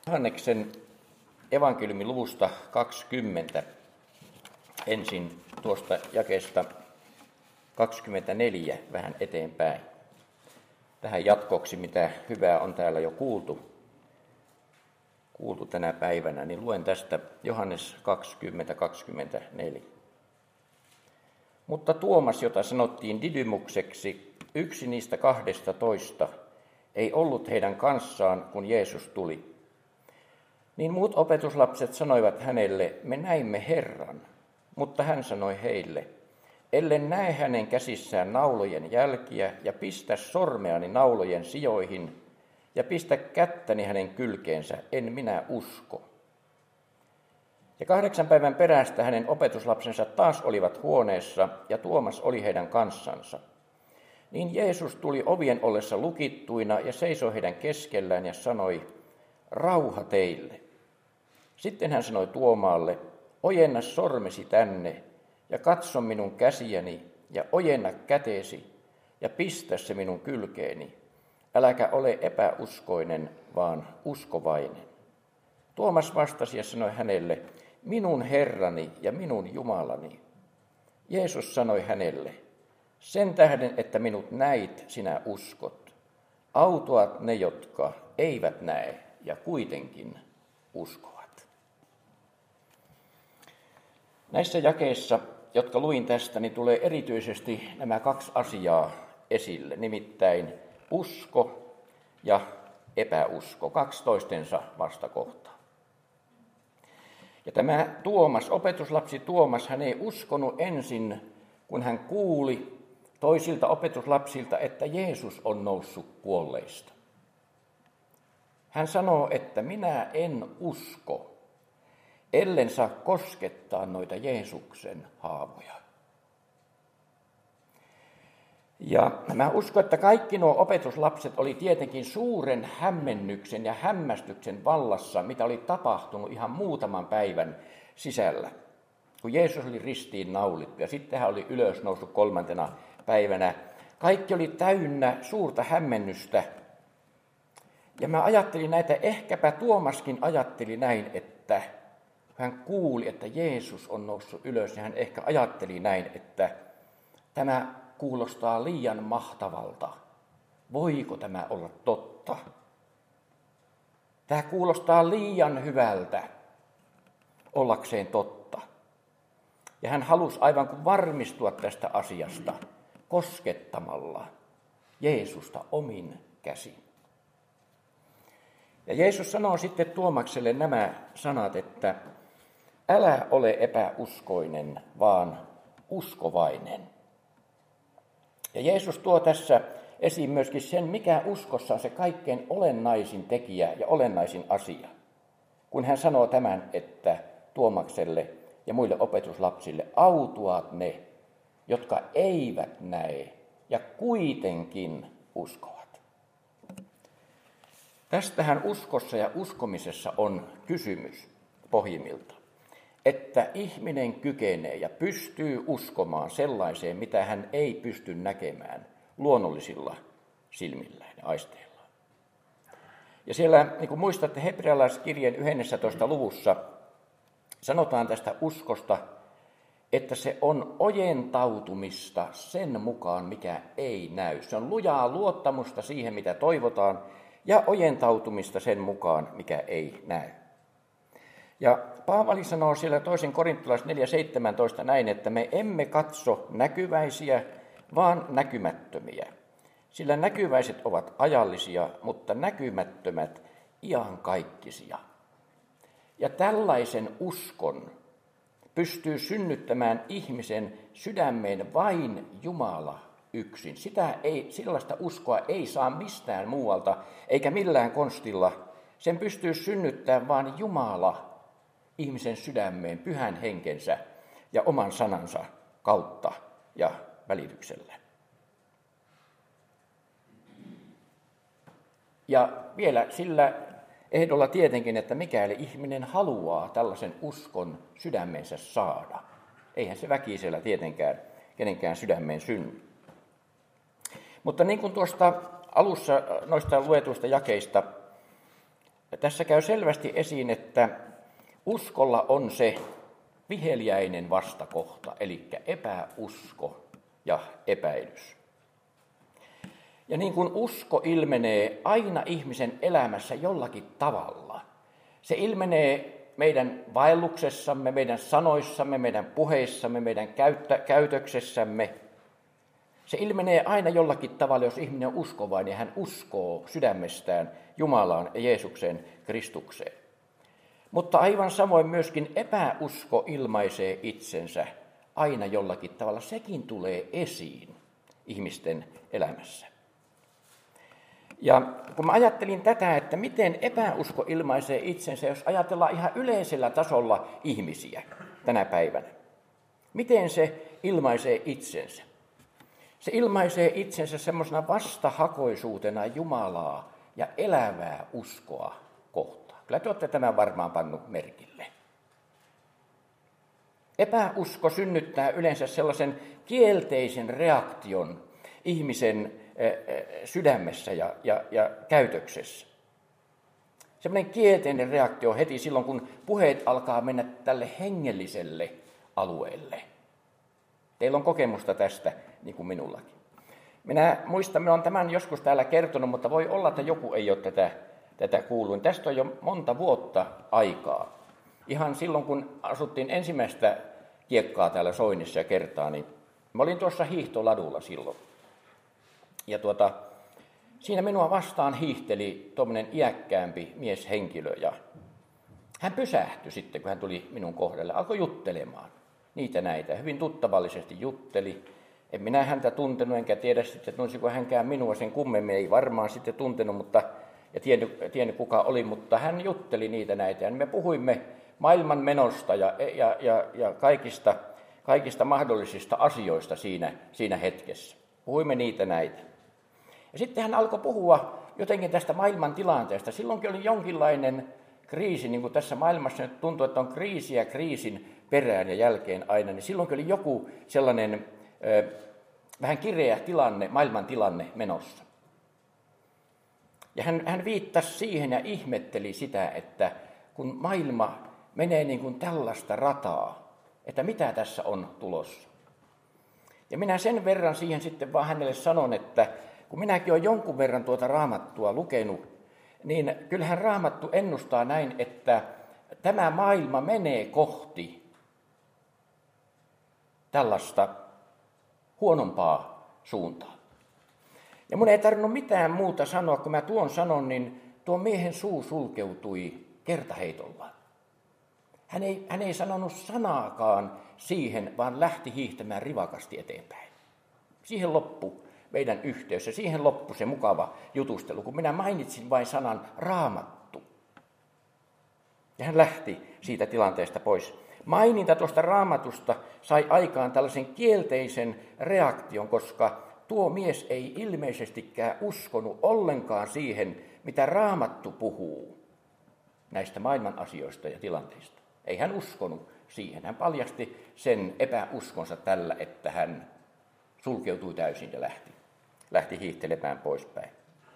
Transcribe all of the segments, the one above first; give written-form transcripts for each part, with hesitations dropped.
Johanneksen evankeliumin luvusta 20, ensin tuosta jakeesta 24 vähän eteenpäin. Tähän jatkoksi, mitä hyvää on täällä jo kuultu tänä päivänä, niin luen tästä Johannes 20:24. Mutta Tuomas, jota sanottiin Didymukseksi, yksi niistä 12, ei ollut heidän kanssaan, kun Jeesus tuli. Niin muut opetuslapset sanoivat hänelle, me näimme Herran, mutta hän sanoi heille, ellen näe hänen käsissään naulojen jälkiä ja pistä sormeani naulojen sijoihin ja pistä kättäni hänen kylkeensä, en minä usko. Ja 8 päivän perästä hänen opetuslapsensa taas olivat huoneessa ja Tuomas oli heidän kanssansa. Niin Jeesus tuli ovien ollessa lukittuina ja seisoi heidän keskellään ja sanoi, rauha teille. Sitten hän sanoi Tuomaalle, ojenna sormesi tänne ja katso minun käsiäni ja ojenna käteesi ja pistä se minun kylkeeni. Äläkä ole epäuskoinen, vaan uskovainen. Tuomas vastasi ja sanoi hänelle, minun Herrani ja minun Jumalani. Jeesus sanoi hänelle, sen tähden, että minut näit, sinä uskot. Autuat ne, jotka eivät näe ja kuitenkin uskovat. Näissä jakeissa, jotka luin tästä, niin tulee erityisesti nämä 2 asiaa esille, nimittäin usko ja epäusko, 2 toistensa vastakohtaa. Ja tämä Tuomas, opetuslapsi Tuomas, hän ei uskonut ensin, kun hän kuuli toisilta opetuslapsilta, että Jeesus on noussut kuolleista. Hän sanoo, että minä en usko, ellen saa koskettaa noita Jeesuksen haavoja. Ja mä uskon, että kaikki nuo opetuslapset oli tietenkin suuren hämmennyksen ja hämmästyksen vallassa, mitä oli tapahtunut ihan muutaman päivän sisällä. Kun Jeesus oli ristiin naulittu ja sitten hän oli ylösnoussut 3. päivänä. Kaikki oli täynnä suurta hämmennystä. Ja mä ajattelin näitä, ehkäpä Tuomaskin ajatteli näin, että hän kuuli, että Jeesus on noussut ylös ja hän ehkä ajatteli näin, että tämä kuulostaa liian mahtavalta. Voiko tämä olla totta? Tämä kuulostaa liian hyvältä ollakseen totta. Ja hän halusi aivan kuin varmistua tästä asiasta koskettamalla Jeesusta omin käsin. Ja Jeesus sanoo sitten Tuomakselle nämä sanat, että älä ole epäuskoinen, vaan uskovainen. Ja Jeesus tuo tässä esiin myöskin sen, mikä uskossa on se kaikkein olennaisin tekijä ja olennaisin asia. Kun hän sanoo tämän, että Tuomakselle ja muille opetuslapsille autuaat ne, jotka eivät näe ja kuitenkin uskovat. Tästähän uskossa ja uskomisessa on kysymys pohjimmilta, että ihminen kykenee ja pystyy uskomaan sellaiseen, mitä hän ei pysty näkemään luonnollisilla silmillään ja aisteillaan. Ja siellä, niin kuin muistatte, hebrealaiskirjeen 11. luvussa sanotaan tästä uskosta, että se on ojentautumista sen mukaan, mikä ei näy. Se on lujaa luottamusta siihen, mitä toivotaan, ja ojentautumista sen mukaan, mikä ei näy. Ja Paavali sanoo siellä 2. korintolais 4:17 näin, että me emme katso näkyväisiä, vaan näkymättömiä. Sillä näkyväiset ovat ajallisia, mutta näkymättömät iankaikkisia. Ja tällaisen uskon pystyy synnyttämään ihmisen sydämeen vain Jumala yksin. Sellaista uskoa ei saa mistään muualta, eikä millään konstilla. Sen pystyy synnyttämään vain Jumala ihmisen sydämeen pyhän henkensä ja oman sanansa kautta ja välityksellä. Ja vielä sillä ehdolla tietenkin, että mikäli ihminen haluaa tällaisen uskon sydämensä saada, eihän se väkisellä tietenkään kenenkään sydämeen synny. Mutta niin kuin tuosta alussa noista luetuista jakeista Ja tässä käy selvästi esiin, että uskolla on se viheliäinen vastakohta, eli epäusko ja epäilys. Ja niin kuin usko ilmenee aina ihmisen elämässä jollakin tavalla, se ilmenee meidän vaelluksessamme, meidän sanoissamme, meidän puheissamme, meidän käytöksessämme. Se ilmenee aina jollakin tavalla, jos ihminen on uskovainen ja hän uskoo sydämestään Jumalaan ja Jeesukseen Kristukseen. Mutta aivan samoin myöskin epäusko ilmaisee itsensä aina jollakin tavalla. Sekin tulee esiin ihmisten elämässä. Ja kun mä ajattelin tätä, että miten epäusko ilmaisee itsensä, jos ajatellaan ihan yleisellä tasolla ihmisiä tänä päivänä. Miten se ilmaisee itsensä? Se ilmaisee itsensä semmoisena vastahakoisuutena Jumalaa ja elävää uskoa kohtaan. Kyllä te olette tämän varmaan pannut merkille. Epäusko synnyttää yleensä sellaisen kielteisen reaktion ihmisen sydämessä ja käytöksessä. Semmoinen kielteinen reaktio heti silloin, kun puheet alkaa mennä tälle hengelliselle alueelle. Teillä on kokemusta tästä, niin kuin minullakin. Minä muistan, minä olen tämän joskus täällä kertonut, mutta voi olla, että joku ei ole tätä kuullut. Tästä on jo monta vuotta aikaa. Ihan silloin, kun asuttiin ensimmäistä kiekkaa täällä Soinissa ja kertaa, niin mä olin tuossa hiihtoladulla silloin. Ja siinä minua vastaan hiihteli tuommoinen iäkkäämpi mieshenkilö ja hän pysähtyi sitten, kun hän tuli minun kohdalle, alkoi juttelemaan niitä näitä. Hyvin tuttavallisesti jutteli. En minä häntä tuntenut, enkä tiedä sitten, tunnisiko hänkään minua sen kummemmin, ei varmaan sitten tuntenut, ja tiennyt kuka oli, mutta hän jutteli niitä näitä. Ja me puhuimme maailman menosta ja kaikista mahdollisista asioista siinä hetkessä. Puhuimme niitä näitä. Ja sitten hän alkoi puhua jotenkin tästä maailman tilanteesta. Silloinkin oli jonkinlainen kriisi, niin kuin tässä maailmassa nyt tuntuu, että on kriisiä kriisin perään ja jälkeen aina, niin silloinkin oli joku sellainen vähän kireä tilanne, maailman tilanne menossa. Ja hän viittasi siihen ja ihmetteli sitä, että kun maailma menee niin kuin tällaista rataa, että mitä tässä on tulossa. Ja minä sen verran siihen sitten vaan hänelle sanon, että kun minäkin olen jonkun verran tuota Raamattua lukenut, niin kyllähän Raamattu ennustaa näin, että tämä maailma menee kohti tällaista huonompaa suuntaa. Ja mun ei tarvinnut mitään muuta sanoa, kun mä tuon sanon, niin tuo miehen suu sulkeutui kertaheitolla. Hän ei sanonut sanaakaan siihen, vaan lähti hiihtämään rivakasti eteenpäin. Siihen loppui meidän yhteys ja siihen loppui se mukava jutustelu, kun minä mainitsin vain sanan Raamattu. Ja hän lähti siitä tilanteesta pois. Maininta tuosta Raamatusta sai aikaan tällaisen kielteisen reaktion, koska tuo mies ei ilmeisestikään uskonut ollenkaan siihen, mitä Raamattu puhuu näistä maailman asioista ja tilanteista. Ei hän uskonut siihen. Hän paljasti sen epäuskonsa tällä, että hän sulkeutui täysin ja lähti hiihtelemään poispäin.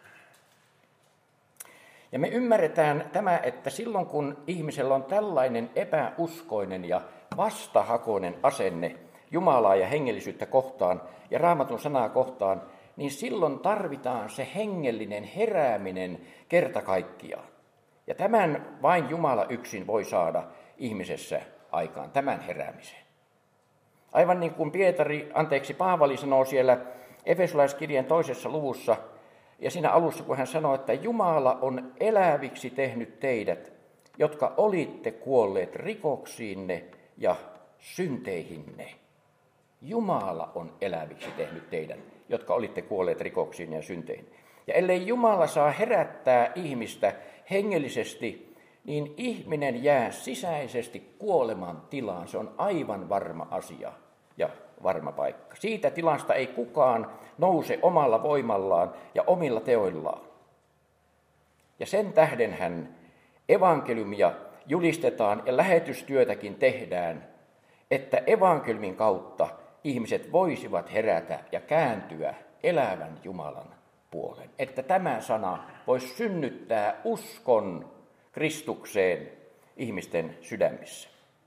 Ja me ymmärretään tämä, että silloin kun ihmisellä on tällainen epäuskoinen ja vastahakoinen asenne Jumalaa ja hengellisyyttä kohtaan ja Raamatun sanaa kohtaan, niin silloin tarvitaan se hengellinen herääminen kerta kaikkiaan. Ja tämän vain Jumala yksin voi saada ihmisessä aikaan, tämän heräämisen. Aivan niin kuin Paavali sanoo siellä Efesolaiskirjeen 2. luvussa, ja siinä alussa, kun hän sanoo, että Jumala on eläviksi tehnyt teidät, jotka olitte kuolleet rikoksiinne ja synteihinne. Jumala on eläviksi tehnyt teidät, jotka olitte kuolleet rikoksiin ja synteihin. Ja ellei Jumala saa herättää ihmistä hengellisesti, niin ihminen jää sisäisesti kuoleman tilaan. Se on aivan varma asia ja varma paikka. Siitä tilasta ei kukaan nouse omalla voimallaan ja omilla teoillaan. Ja sen tähdenhän evankeliumia julistetaan ja lähetystyötäkin tehdään, että evankeliumin kautta ihmiset voisivat herätä ja kääntyä elävän Jumalan puolen. Että tämä sana voisi synnyttää uskon Kristukseen ihmisten sydämissä.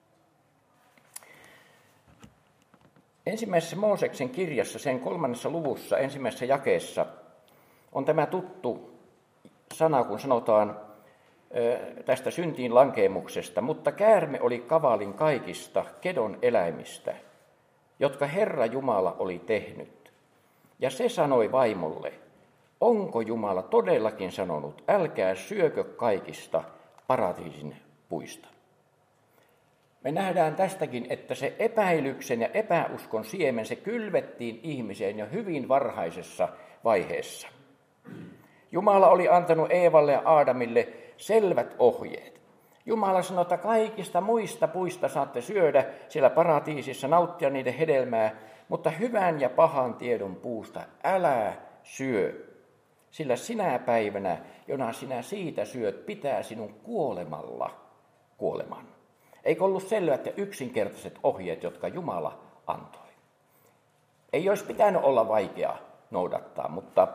Ensimmäisessä Mooseksen kirjassa, sen 3. luvussa, 1. jakeessa, on tämä tuttu sana, kun sanotaan tästä syntiin lankeemuksesta, mutta käärme oli kavalin kaikista kedon eläimistä, jotka Herra Jumala oli tehnyt. Ja se sanoi vaimolle, onko Jumala todellakin sanonut, älkää syökö kaikista paratiisin puista. Me nähdään tästäkin, että se epäilyksen ja epäuskon siemen, se kylvettiin ihmiseen jo hyvin varhaisessa vaiheessa. Jumala oli antanut Eevalle ja Aadamille selvät ohjeet. Jumala sanoi, että kaikista muista puista saatte syödä siellä paratiisissa, nauttia niiden hedelmää, mutta hyvän ja pahan tiedon puusta älä syö. Sillä sinä päivänä, jona sinä siitä syöt, pitää sinun kuolemalla kuoleman. Eikö ollut selvät ja yksinkertaiset ohjeet, jotka Jumala antoi? Ei olisi pitänyt olla vaikea noudattaa,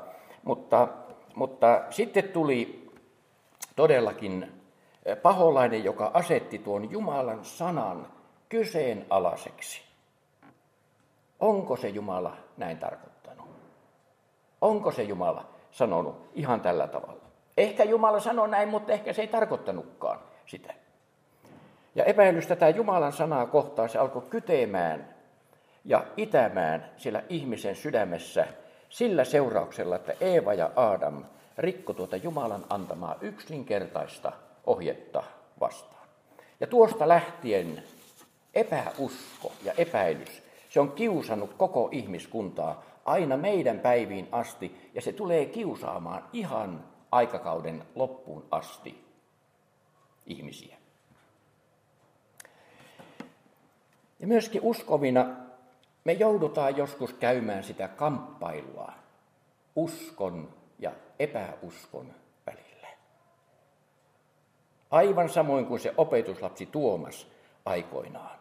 mutta sitten tuli todellakin paholainen, joka asetti tuon Jumalan sanan kyseenalaiseksi. Onko se Jumala näin tarkoittanut? Onko se Jumala sanonut ihan tällä tavalla? Ehkä Jumala sanoi näin, mutta ehkä se ei tarkoittanutkaan sitä. Ja epäilys tätä Jumalan sanaa kohtaan se alkoi kytemään ja itämään siellä ihmisen sydämessä sillä seurauksella, että Eeva ja Aadam rikko tuota Jumalan antamaa yksinkertaista ohjetta vastaan. Ja tuosta lähtien epäusko ja epäilys, se on kiusannut koko ihmiskuntaa aina meidän päiviin asti, ja se tulee kiusaamaan ihan aikakauden loppuun asti ihmisiä. Ja myöskin uskovina me joudutaan joskus käymään sitä kamppailua uskon ja epäuskon välillä. Aivan samoin kuin se opetuslapsi Tuomas aikoinaan.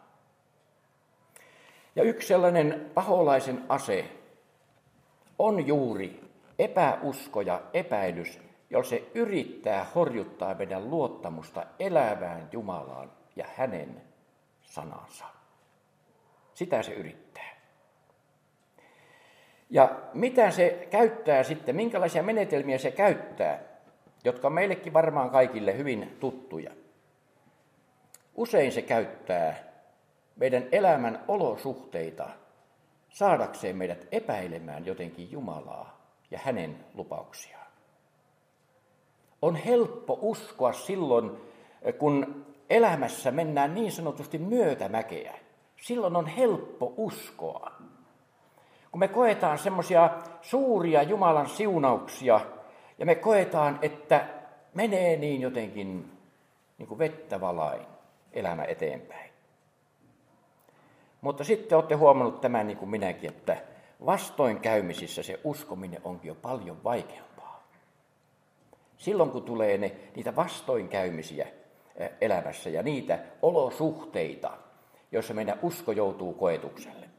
Ja yksi sellainen paholaisen ase on juuri epäusko ja epäilys, jolla se yrittää horjuttaa meidän luottamusta elävään Jumalaan ja hänen sanansa. Sitä se yrittää. Ja mitä se käyttää sitten, minkälaisia menetelmiä se käyttää, jotka on meillekin varmaan kaikille hyvin tuttuja. Usein se käyttää meidän elämän olosuhteita saadakseen meidät epäilemään jotenkin Jumalaa ja hänen lupauksiaan. On helppo uskoa silloin, kun elämässä mennään niin sanotusti myötämäkeä. Silloin on helppo uskoa. Kun me koetaan semmoisia suuria Jumalan siunauksia ja me koetaan, että menee niin jotenkin niin kuin vettä valain elämä eteenpäin. Mutta sitten olette huomannut tämän niin kuin minäkin, että vastoinkäymisissä se uskominen onkin jo paljon vaikeampaa. Silloin kun tulee niitä vastoinkäymisiä elämässä ja niitä olosuhteita, joissa meidän usko joutuu koetukselle.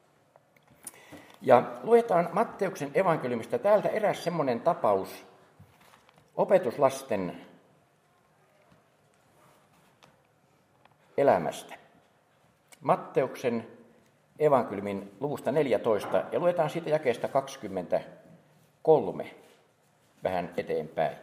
Ja luetaan Matteuksen evankeliumista täältä eräs semmoinen tapaus opetuslasten elämästä. Matteuksen evankeliumin luvusta 14 ja luetaan siitä jakeesta 23 vähän eteenpäin.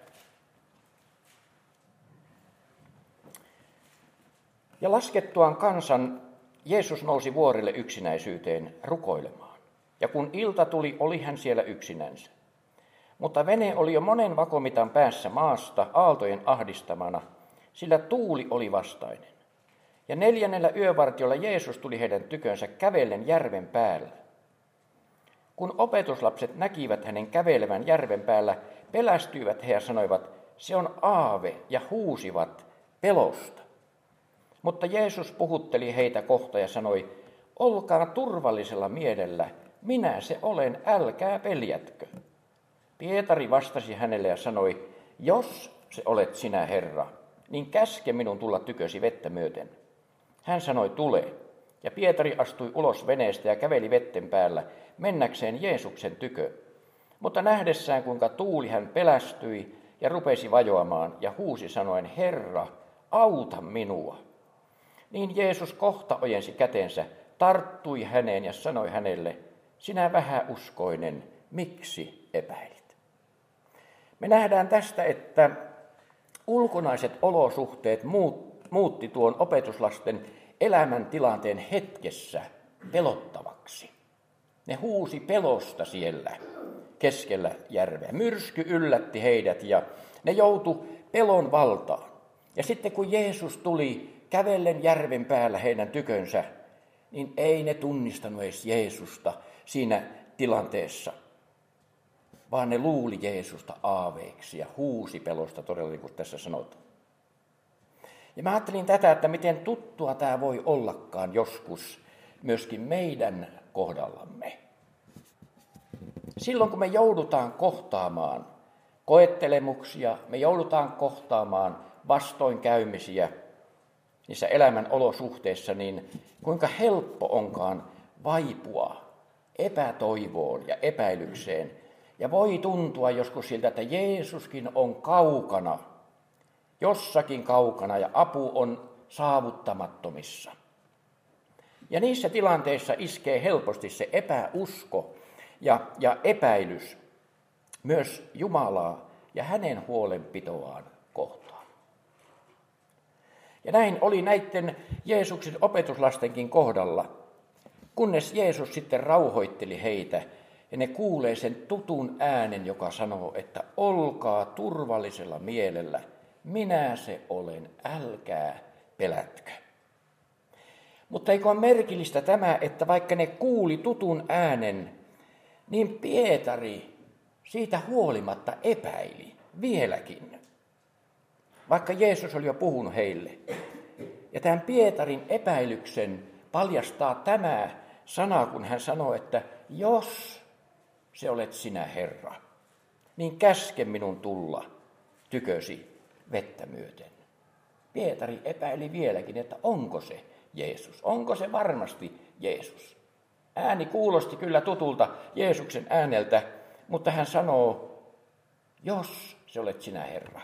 Ja laskettuaan kansan, Jeesus nousi vuorille yksinäisyyteen rukoilemaan. Ja kun ilta tuli, oli hän siellä yksinänsä. Mutta vene oli jo monen vakomitan päässä maasta aaltojen ahdistamana, sillä tuuli oli vastainen. Ja 4. yövartiolla Jeesus tuli heidän tykönsä kävellen järven päällä. Kun opetuslapset näkivät hänen kävelevän järven päällä, pelästyivät he ja sanoivat, se on aave, ja huusivat pelosta. Mutta Jeesus puhutteli heitä kohta ja sanoi, olkaa turvallisella mielellä, minä se olen, älkää peljätkö. Pietari vastasi hänelle ja sanoi, jos se olet sinä, Herra, niin käske minun tulla tykösi vettä myöten. Hän sanoi, tule. Ja Pietari astui ulos veneestä ja käveli vetten päällä, mennäkseen Jeesuksen tykö. Mutta nähdessään, kuinka tuuli, hän pelästyi ja rupesi vajoamaan ja huusi sanoen, Herra, auta minua. Niin Jeesus kohta ojensi kätensä, tarttui häneen ja sanoi hänelle, sinä vähäuskoinen, miksi epäilit? Me nähdään tästä, että ulkonaiset olosuhteet muutti tuon opetuslasten elämäntilanteen hetkessä pelottavaksi. Ne huusi pelosta siellä keskellä järveä. Myrsky yllätti heidät ja ne joutu pelon valtaan. Ja sitten kun Jeesus tuli kävellen järven päällä heidän tykönsä, niin ei ne tunnistanut edes Jeesusta siinä tilanteessa, vaan ne luuli Jeesusta aaveiksi ja huusi pelosta todella, niin kuin tässä sanotaan. Ja mä ajattelin tätä, että miten tuttua tämä voi ollakaan joskus myöskin meidän kohdallamme. Silloin kun me joudutaan kohtaamaan koettelemuksia, me joudutaan kohtaamaan vastoinkäymisiä niissä elämän olosuhteissa, niin kuinka helppo onkaan vaipua epätoivoon ja epäilykseen. Ja voi tuntua joskus siltä, että Jeesuskin on kaukana, jossakin kaukana ja apu on saavuttamattomissa. Ja niissä tilanteissa iskee helposti se epäusko ja epäilys myös Jumalaa ja hänen huolenpitoaan kohtaan. Ja näin oli näiden Jeesuksen opetuslastenkin kohdalla, kunnes Jeesus sitten rauhoitteli heitä ja ne kuulee sen tutun äänen, joka sanoo, että olkaa turvallisella mielellä, minä se olen, älkää pelätkö. Mutta eikö ole merkillistä tämä, että vaikka ne kuuli tutun äänen, niin Pietari siitä huolimatta epäili vieläkin, vaikka Jeesus oli jo puhunut heille. Ja tämän Pietarin epäilyksen paljastaa tämä sana, kun hän sanoo, että jos se olet sinä, Herra, niin käske minun tulla tykösi vettä myöten. Pietari epäili vieläkin, että onko se Jeesus, onko se varmasti Jeesus. Ääni kuulosti kyllä tutulta Jeesuksen ääneltä, mutta hän sanoo, jos se olet sinä, Herra,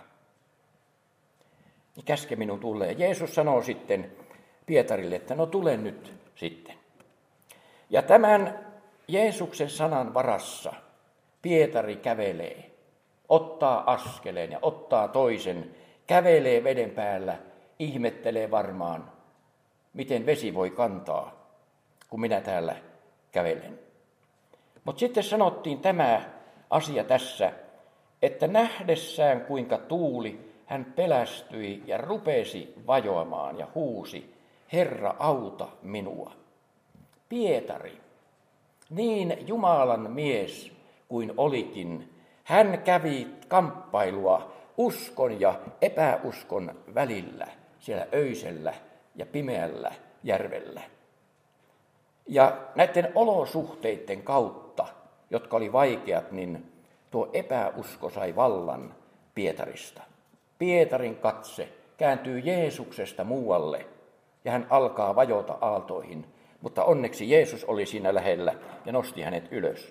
niin käske minun tulla. Ja Jeesus sanoo sitten Pietarille, että no tule nyt sitten. Ja tämän Jeesuksen sanan varassa Pietari kävelee, ottaa askeleen ja ottaa toisen, kävelee veden päällä, ihmettelee varmaan, miten vesi voi kantaa, kun minä täällä kävelen. Mutta sitten sanottiin tämä asia tässä, että nähdessään kuinka tuuli, hän pelästyi ja rupesi vajoamaan ja huusi, Herra, auta minua. Pietari, niin Jumalan mies kuin olikin, hän kävi kamppailua uskon ja epäuskon välillä, siellä öisellä ja pimeällä järvellä. Ja näiden olosuhteiden kautta, jotka oli vaikeat, niin tuo epäusko sai vallan Pietarista. Pietarin katse kääntyy Jeesuksesta muualle ja hän alkaa vajota aaltoihin, mutta onneksi Jeesus oli siinä lähellä ja nosti hänet ylös.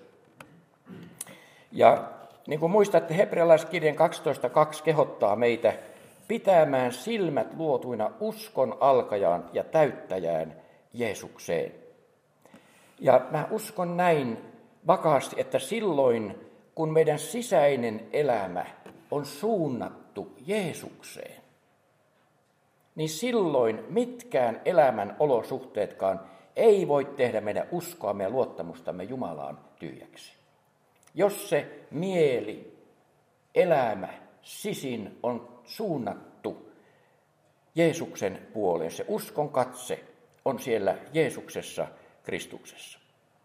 Ja niin kuin muistatte, hebrealaiskirjan 12.2 kehottaa meitä pitämään silmät luotuina uskon alkajaan ja täyttäjään Jeesukseen. Ja mä uskon näin vakaasti, että silloin, kun meidän sisäinen elämä on suunnattu Jeesukseen, niin silloin mitkään elämän olosuhteetkaan ei voi tehdä meidän uskoamme ja luottamustamme Jumalaan tyhjäksi. Jos se mieli, elämä, sisin on suunnattu Jeesuksen puoleen, se uskon katse on siellä Jeesuksessa, Kristuksessa.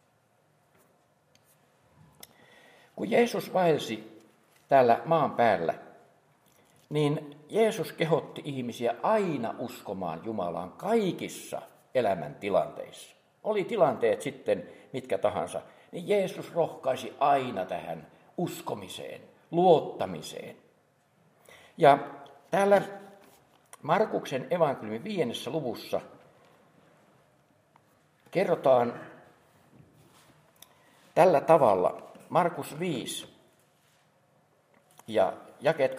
Kun Jeesus vaelsi täällä maan päällä, niin Jeesus kehotti ihmisiä aina uskomaan Jumalaan kaikissa elämäntilanteissa. Oli tilanteet sitten mitkä tahansa, niin Jeesus rohkaisi aina tähän uskomiseen, luottamiseen. Ja täällä Markuksen evankeliumin 5. luvussa kerrotaan tällä tavalla, Markus 5 ja jakeet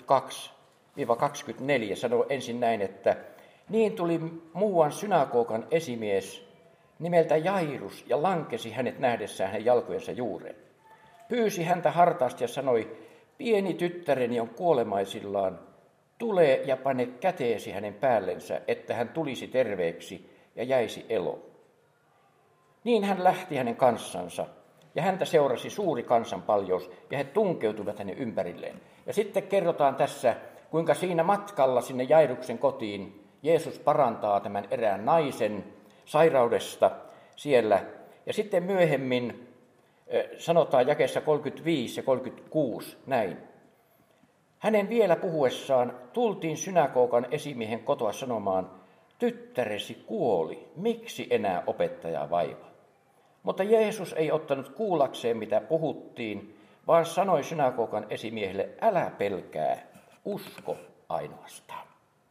22-24 sanoo ensin näin, että niin tuli muuan synagogan esimies nimeltä Jairus ja lankesi hänet nähdessään hänen jalkojensa juureen. Pyysi häntä hartaasti ja sanoi, pieni tyttäreni on kuolemaisillaan, tule ja pane käteesi hänen päällensä, että hän tulisi terveeksi ja jäisi eloon. Niin hän lähti hänen kanssansa, ja häntä seurasi suuri kansanpaljous, ja he tunkeutuivat hänen ympärilleen. Ja sitten kerrotaan tässä, kuinka siinä matkalla sinne Jairuksen kotiin Jeesus parantaa tämän erään naisen sairaudesta siellä. Ja sitten myöhemmin sanotaan jakeessa 35 ja 36 näin. Hänen vielä puhuessaan tultiin synagogan esimiehen kotoa sanomaan, tyttäresi kuoli, miksi enää opettajaa vaivaa? Mutta Jeesus ei ottanut kuullakseen, mitä puhuttiin, vaan sanoi synagogan esimiehelle, älä pelkää, usko ainoastaan.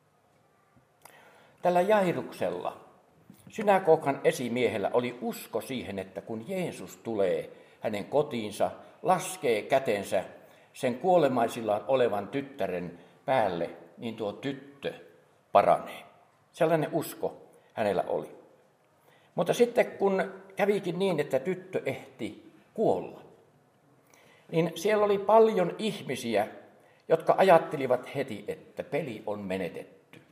Tällä Jairuksella, synagogan esimiehellä, oli usko siihen, että kun Jeesus tulee hänen kotiinsa, laskee kätensä sen kuolemaisillaan olevan tyttären päälle, niin tuo tyttö paranee. Sellainen usko hänellä oli. Mutta sitten kun kävikin niin, että tyttö ehti kuolla, niin siellä oli paljon ihmisiä, jotka ajattelivat heti, että peli on menetetty.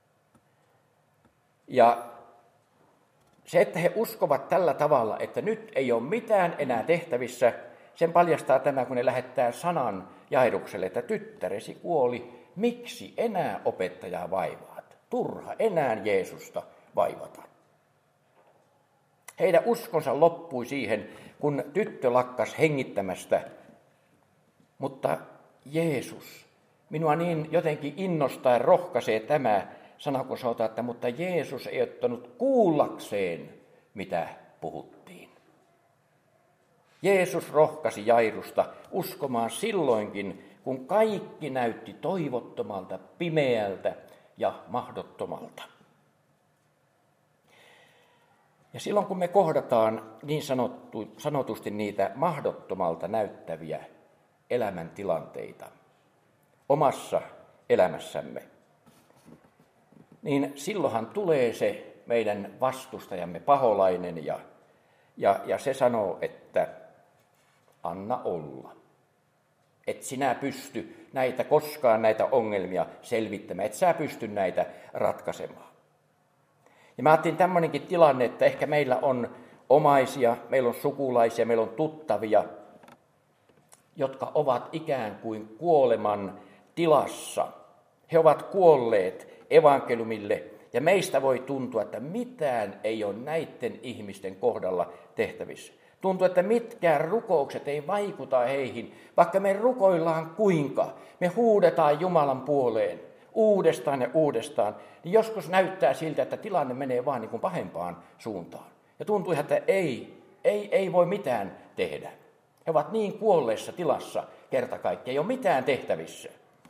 Ja se, että he uskovat tällä tavalla, että nyt ei ole mitään enää tehtävissä, sen paljastaa tämä, kun ne lähettää sanan Jairukselle, että tyttäresi kuoli, miksi enää opettajaa vaivaat? Turha enää Jeesusta vaivata. Heidän uskonsa loppui siihen, kun tyttö lakkas hengittämästä. Mutta Jeesus, minua niin jotenkin innostaa ja rohkaisee tämä sana, kun sanotaan, että mutta Jeesus ei ottanut kuullakseen, mitä puhuttiin. Jeesus rohkaisi Jairusta uskomaan silloinkin, kun kaikki näytti toivottomalta, pimeältä ja mahdottomalta. Ja silloin kun me kohdataan niin sanotusti niitä mahdottomalta näyttäviä elämäntilanteita omassa elämässämme, niin silloinhan tulee se meidän vastustajamme paholainen ja se sanoo, että anna olla. Et sinä pysty näitä ongelmia selvittämään, et sä pysty näitä ratkaisemaan. Ja mä ajattelin tämmöinenkin tilanne, että ehkä meillä on omaisia, meillä on sukulaisia, meillä on tuttavia, jotka ovat ikään kuin kuoleman tilassa. He ovat kuolleet evankeliumille ja meistä voi tuntua, että mitään ei ole näiden ihmisten kohdalla tehtävissä. Tuntuu, että mitkään rukoukset ei vaikuta heihin, vaikka me rukoillaan kuinka. Me huudetaan Jumalan puoleen uudestaan ja uudestaan. Niin joskus näyttää siltä, että tilanne menee vaan niin kuin pahempaan suuntaan. Ja tuntuu, että ei voi mitään tehdä. He ovat niin kuolleessa tilassa kerta kaikkiaan, ei ole mitään tehtävissä.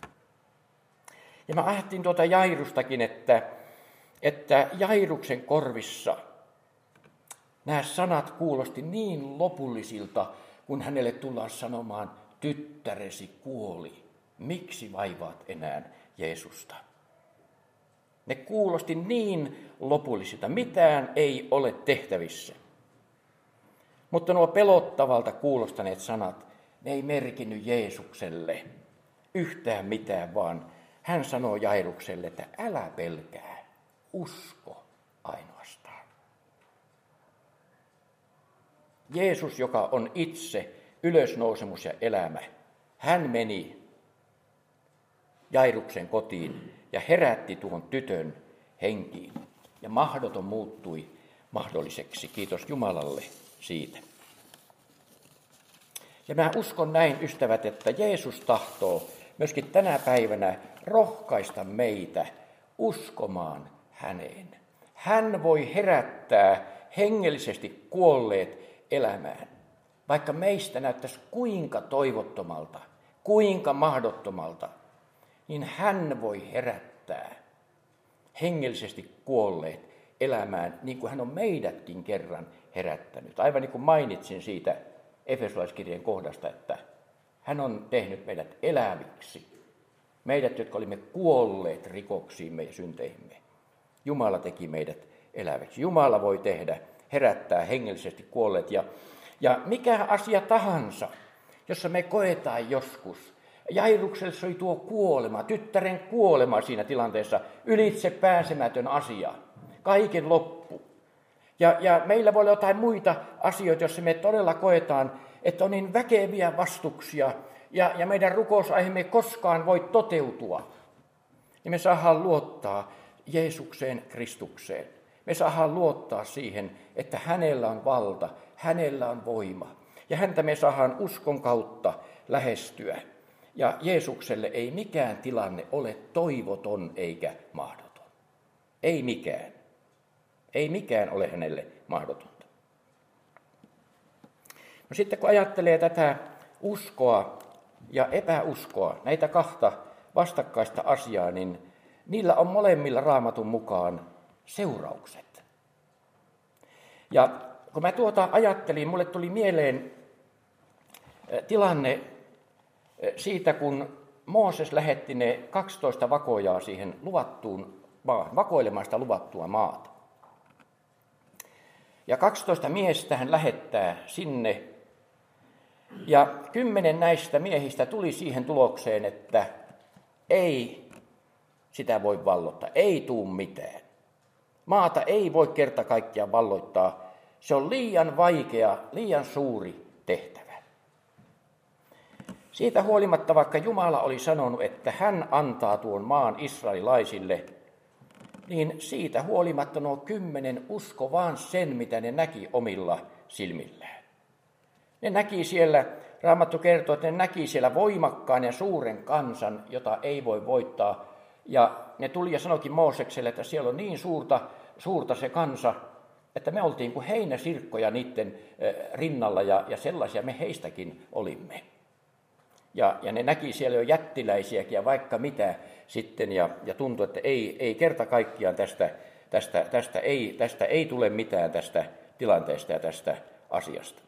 Ja mä ajattelin tuota Jairustakin, että Jairuksen korvissa nämä sanat kuulosti niin lopullisilta, kun hänelle tullaan sanomaan, tyttäresi kuoli, miksi vaivaat enää Jeesusta? Ne kuulosti niin lopullisilta, mitään ei ole tehtävissä. Mutta nuo pelottavalta kuulostaneet sanat, ne ei merkinnyt Jeesukselle yhtään mitään, vaan hän sanoo Jairukselle, että älä pelkää, usko ainoastaan. Jeesus, joka on itse ylösnousemus ja elämä, hän meni Jairuksen kotiin ja herätti tuon tytön henkiin. Ja mahdoton muuttui mahdolliseksi. Kiitos Jumalalle siitä. Ja mä uskon näin, ystävät, että Jeesus tahtoo myöskin tänä päivänä rohkaista meitä uskomaan häneen. Hän voi herättää hengellisesti kuolleet elämään. Vaikka meistä näyttäisi kuinka toivottomalta, kuinka mahdottomalta, niin hän voi herättää hengellisesti kuolleet elämään, niin kuin hän on meidätkin kerran herättänyt. Aivan niin kuin mainitsin siitä Efesolaiskirjeen kohdasta, että Hän on tehnyt meidät eläviksi. Meidät, jotka olimme kuolleet rikoksiimme ja synteihimme. Jumala teki meidät eläviksi. Jumala voi herättää hengellisesti kuolleet. Ja mikä asia tahansa, jossa me koetaan joskus. Jairukselle se oli tuo kuolema, tyttären kuolema siinä tilanteessa, ylitse pääsemätön asia. Kaiken loppu. Ja meillä voi olla jotain muita asioita, joissa me todella koetaan, että on niin väkeviä vastuksia ja meidän rukousaiheemme ei koskaan voi toteutua. Ja me saadaan luottaa Jeesukseen, Kristukseen. Me saadaan luottaa siihen, että hänellä on valta, hänellä on voima. Ja häntä me saadaan uskon kautta lähestyä. Ja Jeesukselle ei mikään tilanne ole toivoton eikä mahdoton. Ei mikään. Ei mikään ole hänelle mahdotonta. No sitten kun ajattelee tätä uskoa ja epäuskoa, näitä kahta vastakkaista asiaa, niin niillä on molemmilla Raamatun mukaan seuraukset. Ja kun mä tuota ajattelin, mulle tuli mieleen tilanne siitä, kun Mooses lähetti ne 12 vakojaa siihen luvattuun maahan, vakoilemaan sitä luvattua maata. Ja 12 miestä hän lähettää sinne. Ja 10 näistä miehistä tuli siihen tulokseen, että ei sitä voi valloittaa, ei tuu mitään. Maata ei voi kerta kaikkiaan valloittaa. Se on liian vaikea, liian suuri tehtävä. Siitä huolimatta, vaikka Jumala oli sanonut, että hän antaa tuon maan israelilaisille, niin siitä huolimatta nuo 10 usko vaan sen, mitä ne näki omilla silmillään. Ne näki siellä, Raamattu kertoo, että ne näki siellä voimakkaan ja suuren kansan, jota ei voi voittaa. Ja ne tuli ja sanoikin Moosekselle, että siellä on niin suurta se kansa, että me oltiin kuin heinäsirkkoja niiden rinnalla ja sellaisia me heistäkin olimme. Ja ne näki siellä jo jättiläisiäkin ja vaikka mitä sitten ja tuntui, että ei kerta kaikkiaan tästä ei tule mitään tästä tilanteesta ja tästä asiasta.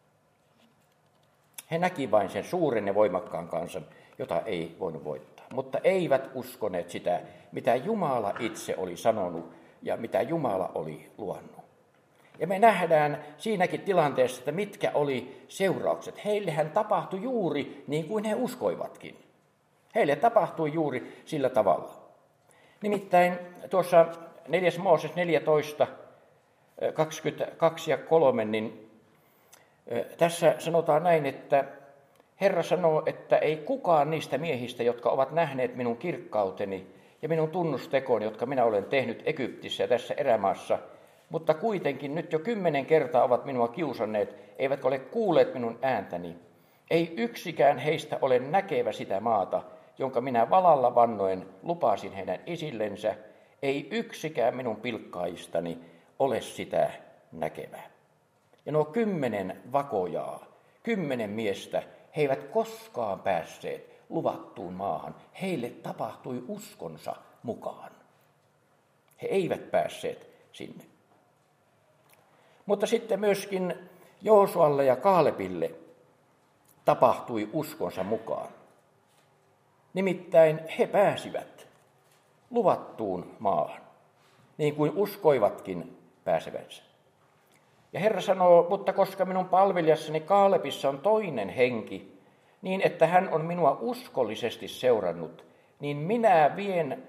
He näki vain sen suuren ja voimakkaan kansan, jota ei voinut voittaa. Mutta eivät uskoneet sitä, mitä Jumala itse oli sanonut ja mitä Jumala oli luvannut. Ja me nähdään siinäkin tilanteessa, että mitkä oli seuraukset. Heillehän tapahtui juuri niin kuin he uskoivatkin. Heille tapahtui juuri sillä tavalla. Nimittäin tuossa 4. Mooses 14, 22 ja 3, niin tässä sanotaan näin, että Herra sanoo, että ei kukaan niistä miehistä, jotka ovat nähneet minun kirkkauteni ja minun tunnustekoni, jotka minä olen tehnyt Egyptissä ja tässä erämaassa, mutta kuitenkin nyt jo 10 kertaa ovat minua kiusanneet, eivätkä ole kuulleet minun ääntäni. Ei yksikään heistä ole näkevä sitä maata, jonka minä valalla vannoen lupasin heidän isillensä. Ei yksikään minun pilkkaajistani ole sitä näkevää. Ja nuo 10 vakojaa, 10 miestä, he eivät koskaan päässeet luvattuun maahan. Heille tapahtui uskonsa mukaan. He eivät päässeet sinne. Mutta sitten myöskin Joosualle ja Kaalebille tapahtui uskonsa mukaan. Nimittäin he pääsivät luvattuun maahan, niin kuin uskoivatkin pääsevänsä. Ja Herra sanoo, mutta koska minun palvelijassani Kaalebissa on toinen henki, niin että hän on minua uskollisesti seurannut, niin minä vien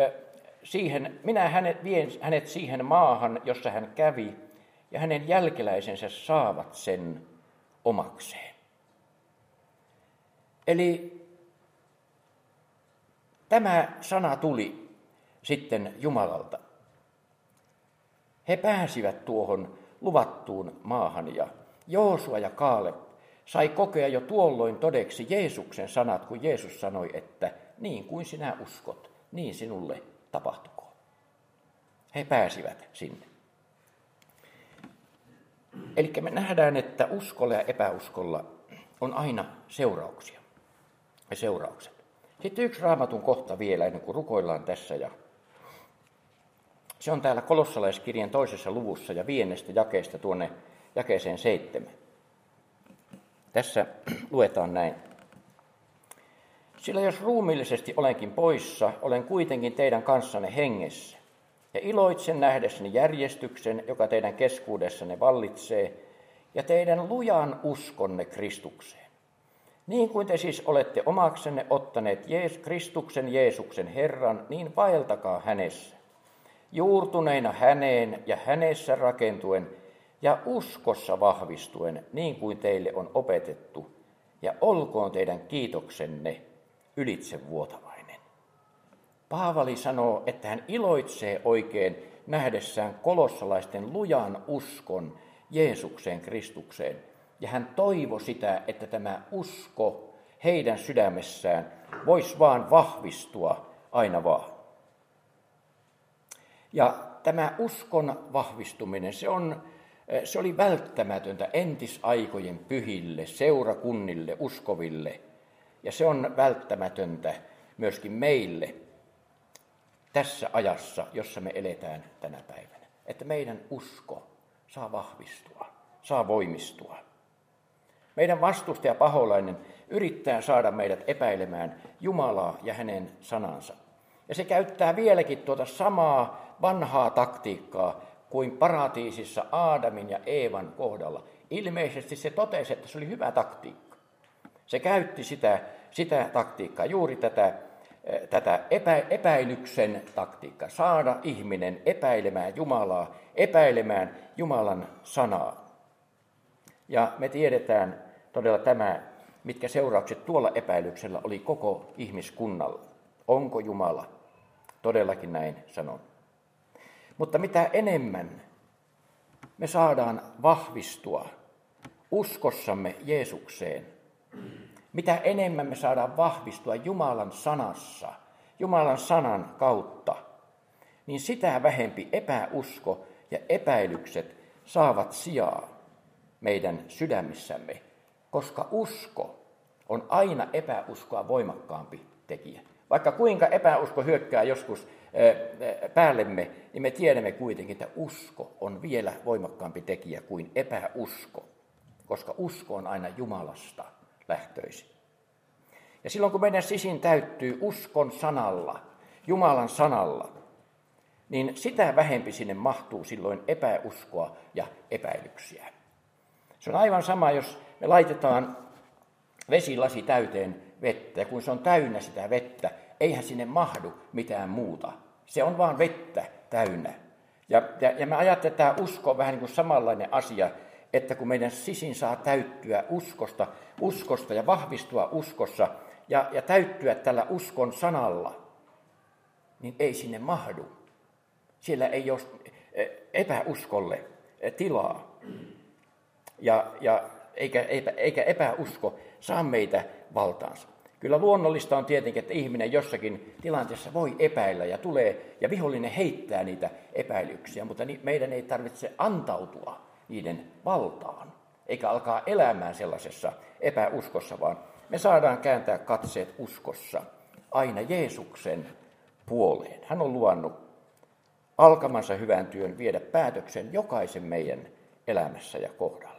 hänet siihen maahan, jossa hän kävi, ja hänen jälkeläisensä saavat sen omakseen. Eli tämä sana tuli sitten Jumalalta. He pääsivät tuohon luvattuun maahan ja Joosua ja Kaaleb sai kokea jo tuolloin todeksi Jeesuksen sanat, kun Jeesus sanoi, että niin kuin sinä uskot, niin sinulle tapahtukoon. He pääsivät sinne. Eli me nähdään, että uskolla ja epäuskolla on aina seurauksia ja seuraukset. Sitten yksi Raamatun kohta vielä, ennen kuin rukoillaan tässä. Ja se on täällä Kolossalaiskirjan 2. luvussa ja 5. jakeesta tuonne jakeeseen 7. Tässä luetaan näin. Sillä jos ruumiillisesti olenkin poissa, olen kuitenkin teidän kanssanne hengessä. Ja iloitsen nähdessäni järjestyksen, joka teidän keskuudessanne vallitsee, ja teidän lujan uskonne Kristukseen. Niin kuin te siis olette omaksenne ottaneet Kristuksen Jeesuksen Herran, niin vaeltakaa hänessä. Juurtuneina häneen ja hänessä rakentuen ja uskossa vahvistuen, niin kuin teille on opetettu, ja olkoon teidän kiitoksenne ylitsevuotavainen. Paavali sanoo, että hän iloitsee oikein nähdessään kolossalaisten lujan uskon Jeesukseen Kristukseen. Ja hän toivoi sitä, että tämä usko heidän sydämessään voisi vaan vahvistua aina vaan. Ja tämä uskon vahvistuminen, se oli välttämätöntä entisaikojen pyhille, seurakunnille, uskoville. Ja se on välttämätöntä myöskin meille tässä ajassa, jossa me eletään tänä päivänä. Että meidän usko saa vahvistua, saa voimistua. Meidän vastustaja paholainen yrittää saada meidät epäilemään Jumalaa ja hänen sanansa. Ja se käyttää vieläkin tuota samaa vanhaa taktiikkaa kuin paratiisissa Aadamin ja Eevan kohdalla. Ilmeisesti se totesi, että se oli hyvä taktiikka. Se käytti sitä taktiikkaa, juuri tätä epäilyksen taktiikkaa, saada ihminen epäilemään Jumalaa, epäilemään Jumalan sanaa. Ja me tiedetään todella mitkä seuraukset tuolla epäilyksellä oli koko ihmiskunnalla. Onko Jumala? Todellakin näin sanon. Mutta mitä enemmän me saadaan vahvistua uskossamme Jeesukseen, mitä enemmän me saadaan vahvistua Jumalan sanassa, Jumalan sanan kautta, niin sitä vähempi epäusko ja epäilykset saavat sijaa meidän sydämissämme, koska usko on aina epäuskoa voimakkaampi tekijä. Vaikka kuinka epäusko hyökkää joskus päällemme, niin me tiedämme kuitenkin, että usko on vielä voimakkaampi tekijä kuin epäusko, koska usko on aina Jumalasta lähtöisin. Ja silloin kun meidän sisin täyttyy uskon sanalla, Jumalan sanalla, niin sitä vähempi sinne mahtuu silloin epäuskoa ja epäilyksiä. Se on aivan sama, jos me laitetaan vesilasi täyteen vettä, ja kun se on täynnä sitä vettä, eihän sinne mahdu mitään muuta. Se on vaan vettä täynnä. Ja me ajattelen, että tämä usko on vähän niin kuin samanlainen asia, että kun meidän sisin saa täyttyä uskosta ja vahvistua uskossa ja täyttyä tällä uskon sanalla, niin ei sinne mahdu. Siellä ei ole epäuskolle tilaa. Eikä epäusko saa meitä valtaansa. Kyllä luonnollista on tietenkin, että ihminen jossakin tilanteessa voi epäillä ja tulee, ja vihollinen heittää niitä epäilyksiä, mutta meidän ei tarvitse antautua niiden valtaan, eikä alkaa elämään sellaisessa epäuskossa, vaan me saadaan kääntää katseet uskossa aina Jeesuksen puoleen. Hän on luvannut alkamansa hyvän työn viedä päätöksen jokaisen meidän elämässä ja kohdalla.